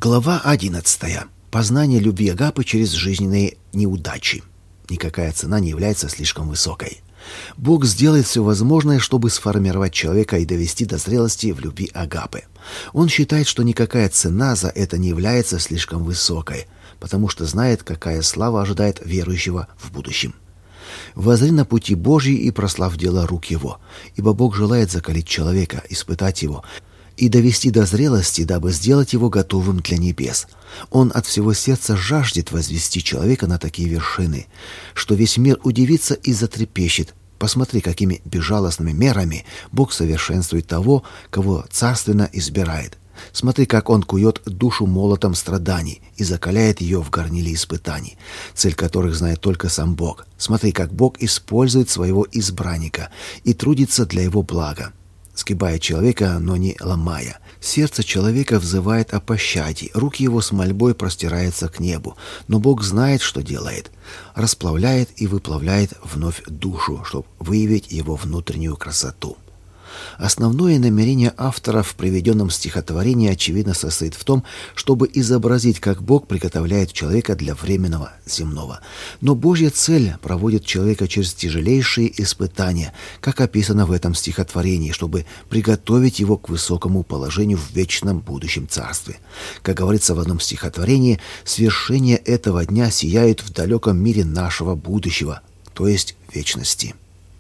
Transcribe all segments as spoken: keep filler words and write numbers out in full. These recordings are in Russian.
Глава одиннадцатая. Познание любви Агапы через жизненные неудачи. Никакая цена не является слишком высокой. Бог сделает все возможное, чтобы сформировать человека и довести до зрелости в любви Агапы. Он считает, что никакая цена за это не является слишком высокой, потому что знает, какая слава ожидает верующего в будущем. «Воззри на пути Божьи и прослав дело рук его, ибо Бог желает закалить человека, испытать его, и довести до зрелости, дабы сделать его готовым для небес. Он от всего сердца жаждет возвести человека на такие вершины, что весь мир удивится и затрепещет. Посмотри, какими безжалостными мерами Бог совершенствует того, кого царственно избирает. Смотри, как Он кует душу молотом страданий и закаляет ее в горниле испытаний, цель которых знает только сам Бог. Смотри, как Бог использует своего избранника и трудится для его блага, сгибая человека, но не ломая. Сердце человека взывает о пощаде, руки его с мольбой простираются к небу, но Бог знает, что делает. Расплавляет и выплавляет вновь душу, чтобы выявить его внутреннюю красоту. Основное намерение автора в приведенном стихотворении, очевидно, состоит в том, чтобы изобразить, как Бог приготовляет человека для временного земного. Но Божья цель проводит человека через тяжелейшие испытания, как описано в этом стихотворении, чтобы приготовить его к высокому положению в вечном будущем царстве. Как говорится в одном стихотворении, свершение этого дня сияет в далеком мире нашего будущего, то есть вечности.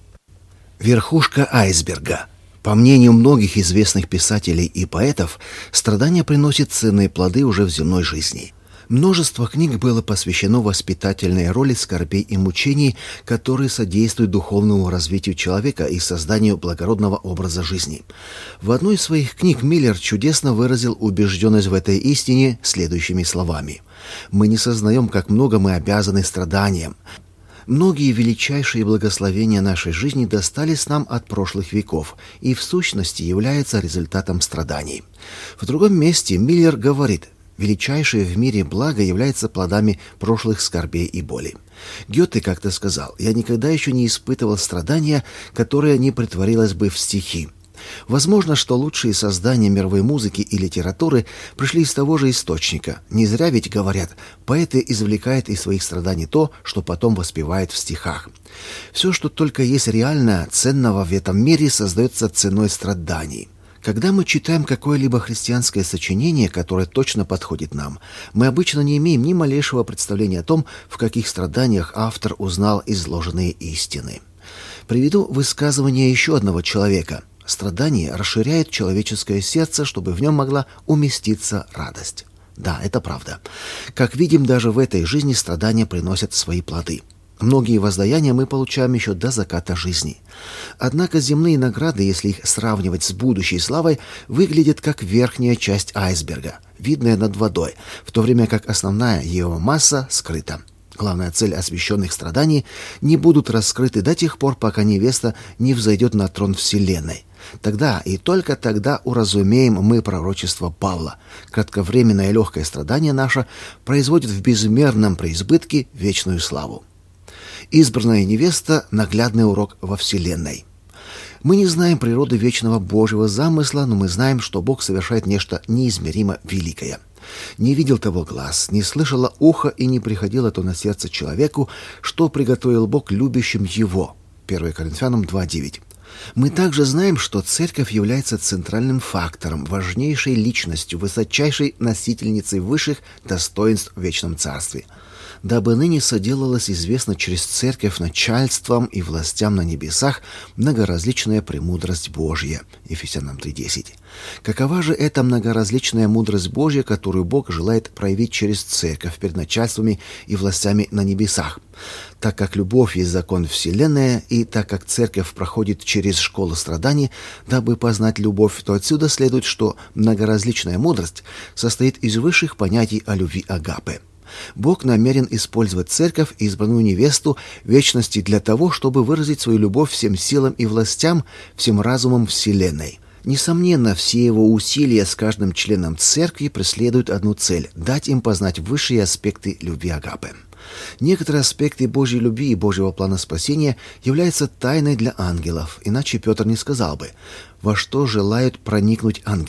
Верхушка айсберга. По мнению многих известных писателей и поэтов, страдания приносят ценные плоды уже в земной жизни. Множество книг было посвящено воспитательной роли скорбей и мучений, которые содействуют духовному развитию человека и созданию благородного образа жизни. В одной из своих книг Миллер чудесно выразил убежденность в этой истине следующими словами: «Мы не сознаем, как много мы обязаны страданиям. Многие величайшие благословения нашей жизни достались нам от прошлых веков и в сущности являются результатом страданий». В другом месте Миллер говорит: «Величайшее в мире благо является плодами прошлых скорбей и боли». Гёте как-то сказал: «Я никогда еще не испытывал страдания, которое не претворилось бы в стихи». Возможно, что лучшие создания мировой музыки и литературы пришли из того же источника. Не зря ведь говорят, поэты извлекают из своих страданий то, что потом воспевают в стихах. Все, что только есть реально ценного в этом мире, создается ценой страданий. Когда мы читаем какое-либо христианское сочинение, которое точно подходит нам, мы обычно не имеем ни малейшего представления о том, в каких страданиях автор узнал изложенные истины. Приведу высказывание еще одного человека. Страдание расширяет человеческое сердце, чтобы в нем могла уместиться радость. Да, это правда. Как видим, даже в этой жизни страдания приносят свои плоды. Многие воздаяния мы получаем еще до заката жизни. Однако земные награды, если их сравнивать с будущей славой, выглядят как верхняя часть айсберга, видная над водой, в то время как основная его масса скрыта. Главная цель освященных страданий не будут раскрыты до тех пор, пока невеста не взойдет на трон Вселенной. Тогда и только тогда уразумеем мы пророчество Павла. Кратковременное легкое страдание наше производит в безмерном преизбытке вечную славу. Избранная невеста – наглядный урок во Вселенной. Мы не знаем природы вечного Божьего замысла, но мы знаем, что Бог совершает нечто неизмеримо великое. Не видел того глаз, не слышало ухо и не приходило то на сердце человеку, что приготовил Бог любящим его. первое Коринфянам два девять. Мы также знаем, что Церковь является центральным фактором, важнейшей личностью, высочайшей носительницей высших достоинств в вечном Царстве. Дабы ныне соделалось известно через Церковь начальствам и властям на небесах многоразличная премудрость Божья. Ефесянам три десять. Какова же эта многоразличная мудрость Божья, которую Бог желает проявить через Церковь перед начальствами и властями на небесах? Так как любовь есть закон Вселенной, и так как Церковь проходит через школу страданий, дабы познать любовь, то отсюда следует, что многоразличная мудрость состоит из высших понятий о любви Агапы. Бог намерен использовать Церковь, избранную невесту, вечности для того, чтобы выразить свою любовь всем силам и властям, всем разумам Вселенной. Несомненно, все его усилия с каждым членом Церкви преследуют одну цель – дать им познать высшие аспекты любви Агапы. Некоторые аспекты Божьей любви и Божьего плана спасения являются тайной для ангелов, иначе Петр не сказал бы: «Во что желают проникнуть ангелы?»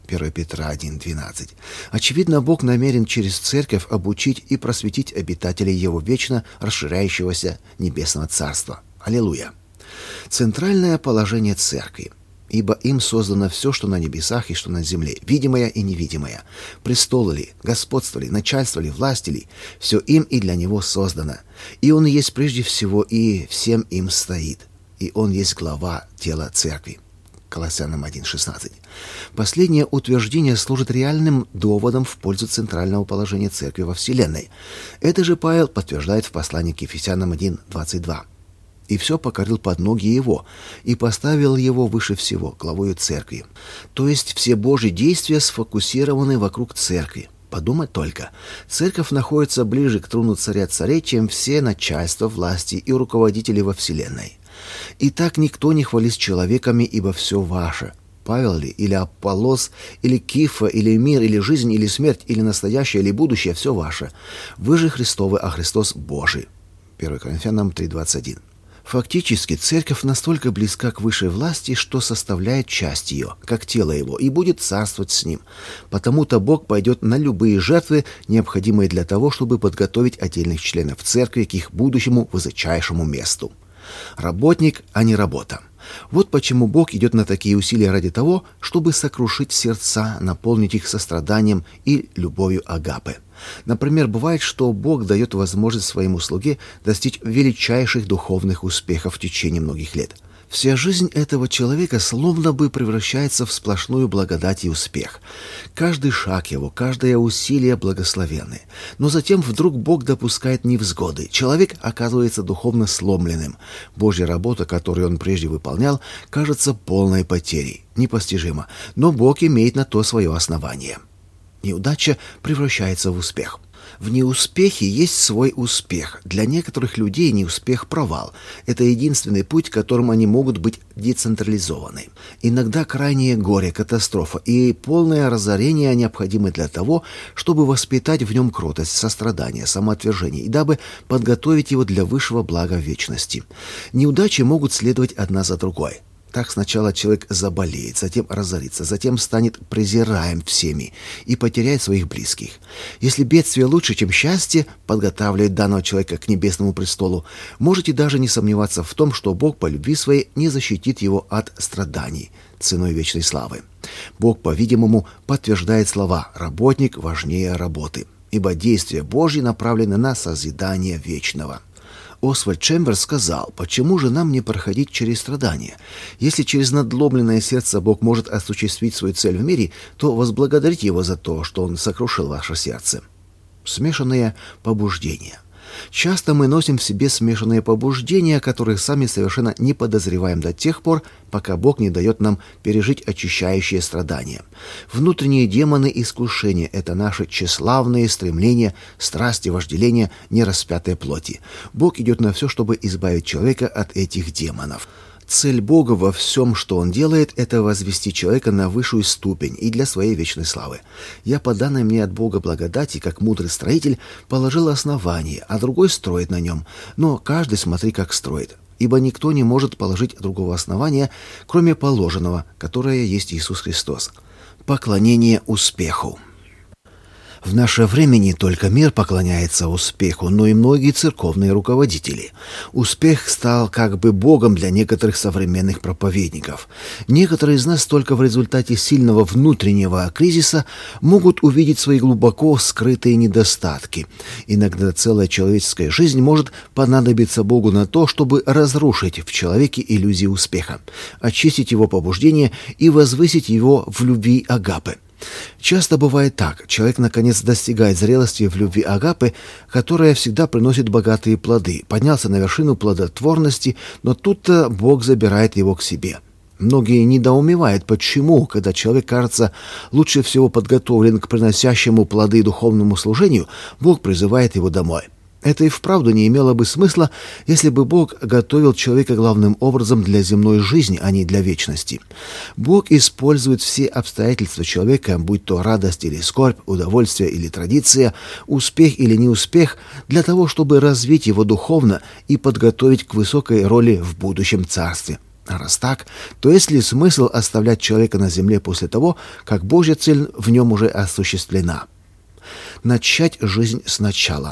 первое Петра один двенадцать. Очевидно, Бог намерен через церковь обучить и просветить обитателей Его вечно расширяющегося небесного царства. Аллилуйя! Центральное положение церкви. Ибо им создано все, что на небесах и что на земле, видимое и невидимое. Престолы ли, господство ли, начальство ли, власти ли, все им и для него создано. И он есть прежде всего, и всем им стоит. И он есть глава тела церкви. Колоссянам один шестнадцать. Последнее утверждение служит реальным доводом в пользу центрального положения церкви во Вселенной. Это же Павел подтверждает в послании к Ефесянам один двадцать два. «И все покорил под ноги его, и поставил его выше всего, главою церкви». То есть все Божьи действия сфокусированы вокруг церкви. Подумать только, церковь находится ближе к трону царя царей, чем все начальства, власти и руководители во Вселенной. Итак, никто не хвались человеками, ибо все ваше. Павел ли, или Аполлос, или Кифа, или мир, или жизнь, или смерть, или настоящее, или будущее, все ваше. Вы же Христовы, а Христос Божий. первое Коринфянам три двадцать один. Фактически, церковь настолько близка к высшей власти, что составляет часть ее, как тело его, и будет царствовать с ним. Потому-то Бог пойдет на любые жертвы, необходимые для того, чтобы подготовить отдельных членов церкви к их будущему высочайшему месту. Работник, а не работа. Вот почему Бог идет на такие усилия ради того, чтобы сокрушить сердца, наполнить их состраданием и любовью агапы. Например, бывает, что Бог дает возможность своему слуге достичь величайших духовных успехов в течение многих лет. Вся жизнь этого человека словно бы превращается в сплошную благодать и успех. Каждый шаг его, каждое усилие благословенны. Но затем вдруг Бог допускает невзгоды. Человек оказывается духовно сломленным. Божья работа, которую он прежде выполнял, кажется полной потерей. Непостижимо. Но Бог имеет на то свое основание. Неудача превращается в успех. В неуспехе есть свой успех. Для некоторых людей неуспех – провал. Это единственный путь, которым они могут быть децентрализованы. Иногда крайнее горе, катастрофа и полное разорение необходимы для того, чтобы воспитать в нем кротость, сострадание, самоотвержение, и дабы подготовить его для высшего блага в вечности. Неудачи могут следовать одна за другой. Так сначала человек заболеет, затем разорится, затем станет презираем всеми и потеряет своих близких. Если бедствие лучше, чем счастье, подготавливает данного человека к небесному престолу, можете даже не сомневаться в том, что Бог по любви своей не защитит его от страданий ценой вечной славы. Бог, по-видимому, подтверждает слова «работник важнее работы», ибо действия Божьи направлены на созидание вечного. Освальд Чемберс сказал: «Почему же нам не проходить через страдания? Если через надломленное сердце Бог может осуществить свою цель в мире, то возблагодарите Его за то, что Он сокрушил ваше сердце». Смешанные побуждения. Часто мы носим в себе смешанные побуждения, о которых сами совершенно не подозреваем до тех пор, пока Бог не дает нам пережить очищающие страдания. Внутренние демоны искушения – это наши тщеславные стремления, страсти, вожделения нераспятой плоти. Бог идет на все, чтобы избавить человека от этих демонов. Цель Бога во всем, что Он делает, это возвести человека на высшую ступень и для своей вечной славы. Я, по данной мне от Бога благодати, как мудрый строитель, положил основание, а другой строит на нем. Но каждый смотри, как строит. Ибо никто не может положить другого основания, кроме положенного, которое есть Иисус Христос. Поклонение успеху. В наше время не только мир поклоняется успеху, но и многие церковные руководители. Успех стал как бы богом для некоторых современных проповедников. Некоторые из нас только в результате сильного внутреннего кризиса могут увидеть свои глубоко скрытые недостатки. Иногда целая человеческая жизнь может понадобиться Богу на то, чтобы разрушить в человеке иллюзию успеха, очистить его побуждение и возвысить его в любви агапы. Часто бывает так. Человек, наконец, достигает зрелости в любви агапы, которая всегда приносит богатые плоды. Поднялся на вершину плодотворности, но тут-то Бог забирает его к себе. Многие недоумевают, почему, когда человек, кажется, лучше всего подготовлен к приносящему плоды духовному служению, Бог призывает его домой. Это и вправду не имело бы смысла, если бы Бог готовил человека главным образом для земной жизни, а не для вечности. Бог использует все обстоятельства человека, будь то радость или скорбь, удовольствие или традиция, успех или неуспех, для того, чтобы развить его духовно и подготовить к высокой роли в будущем царстве. А раз так, то есть ли смысл оставлять человека на земле после того, как Божья цель в нем уже осуществлена? Начать жизнь сначала.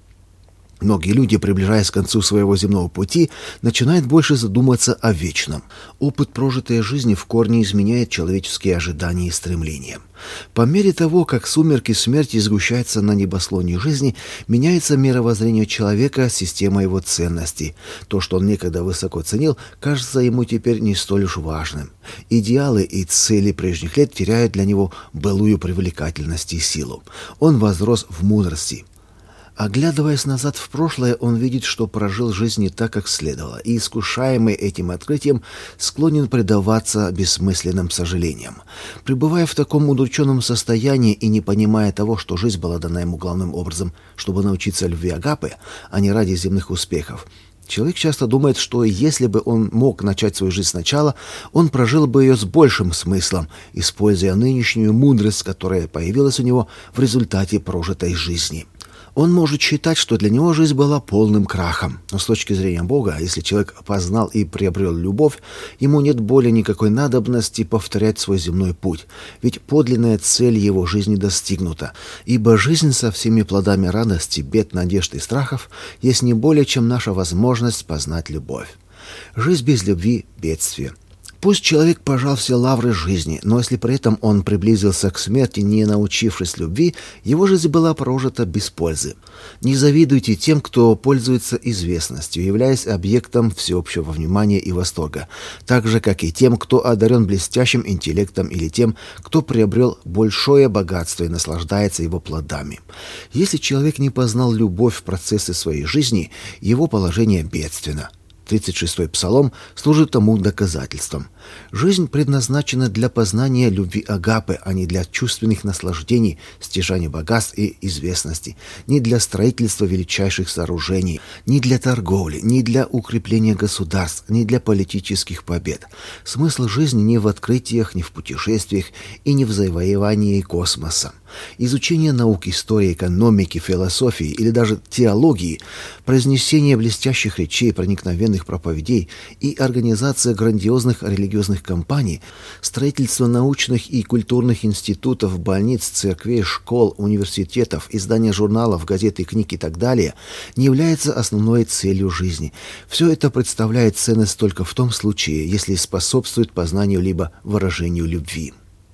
Многие люди, приближаясь к концу своего земного пути, начинают больше задумываться о вечном. Опыт прожитой жизни в корне изменяет человеческие ожидания и стремления. По мере того, как сумерки смерти сгущаются на небосклоне жизни, меняется мировоззрение человека, система его ценностей. То, что он некогда высоко ценил, кажется ему теперь не столь уж важным. Идеалы и цели прежних лет теряют для него былую привлекательность и силу. Он возрос в мудрости. Оглядываясь назад в прошлое, он видит, что прожил жизнь не так, как следовало, и, искушаемый этим открытием, склонен предаваться бессмысленным сожалениям. Пребывая в таком удрученном состоянии и не понимая того, что жизнь была дана ему главным образом, чтобы научиться любви агапы, а не ради земных успехов, человек часто думает, что если бы он мог начать свою жизнь сначала, он прожил бы ее с большим смыслом, используя нынешнюю мудрость, которая появилась у него в результате прожитой жизни. Он может считать, что для него жизнь была полным крахом. Но с точки зрения Бога, если человек познал и приобрел любовь, ему нет более никакой надобности повторять свой земной путь. Ведь подлинная цель его жизни достигнута. Ибо жизнь со всеми плодами радости, бед, надежд и страхов есть не более, чем наша возможность познать любовь. Жизнь без любви – бедствие. Пусть человек пожал все лавры жизни, но если при этом он приблизился к смерти, не научившись любви, его жизнь была прожита без пользы. Не завидуйте тем, кто пользуется известностью, являясь объектом всеобщего внимания и восторга, так же, как и тем, кто одарен блестящим интеллектом или тем, кто приобрел большое богатство и наслаждается его плодами. Если человек не познал любовь в процессе своей жизни, его положение бедственно. тридцать шестой Псалом служит тому доказательством. Жизнь предназначена для познания любви агапы, а не для чувственных наслаждений, стяжания богатств и известности, не для строительства величайших сооружений, не для торговли, не для укрепления государств, не для политических побед. Смысл жизни не в открытиях, не в путешествиях и не в завоевании космоса. Изучение наук, истории, экономики, философии или даже теологии, произнесение блестящих речей, проникновенных проповедей и организация грандиозных религиозных кампаний, строительство научных и культурных институтов, больниц, церквей, школ, университетов, издание журналов, газет и книг и так далее не является основной целью жизни. Все это представляет ценность только в том случае, если способствует познанию либо выражению любви.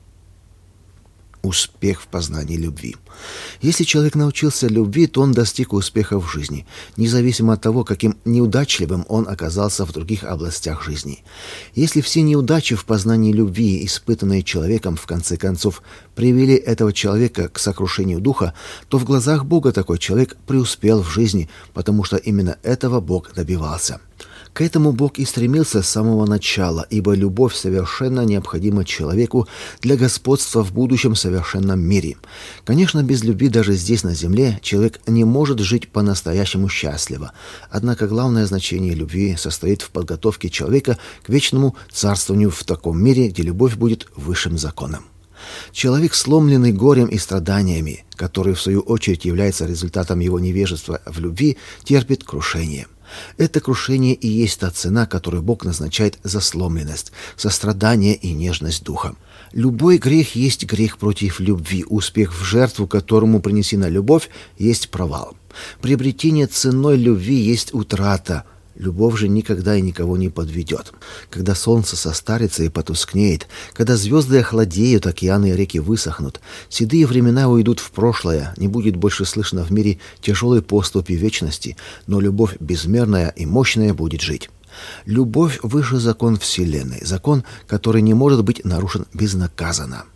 Успех в познании любви. Если человек научился любви, то он достиг успеха в жизни, независимо от того, каким неудачливым он оказался в других областях жизни. Если все неудачи в познании любви, испытанные человеком, в конце концов, привели этого человека к сокрушению духа, то в глазах Бога такой человек преуспел в жизни, потому что именно этого Бог добивался. К этому Бог и стремился с самого начала, ибо любовь совершенно необходима человеку для господства в будущем совершенном мире. Конечно, без любви даже здесь, на земле, человек не может жить по-настоящему счастливо. Однако главное значение любви состоит в подготовке человека к вечному царствованию в таком мире, где любовь будет высшим законом. Человек, сломленный горем и страданиями, который в свою очередь является результатом его невежества в любви, терпит крушение. Это крушение и есть та цена, которую Бог назначает за сломленность, сострадание и нежность духа. Любой грех есть грех против любви. Успех в жертву, которому принесена любовь, есть провал. Приобретение ценой любви есть утрата. Любовь же никогда и никого не подведет. Когда солнце состарится и потускнеет, когда звезды охладеют, океаны и реки высохнут, седые времена уйдут в прошлое, не будет больше слышно в мире тяжелой поступи вечности, но любовь безмерная и мощная будет жить. Любовь выше закон Вселенной, закон, который не может быть нарушен безнаказанно.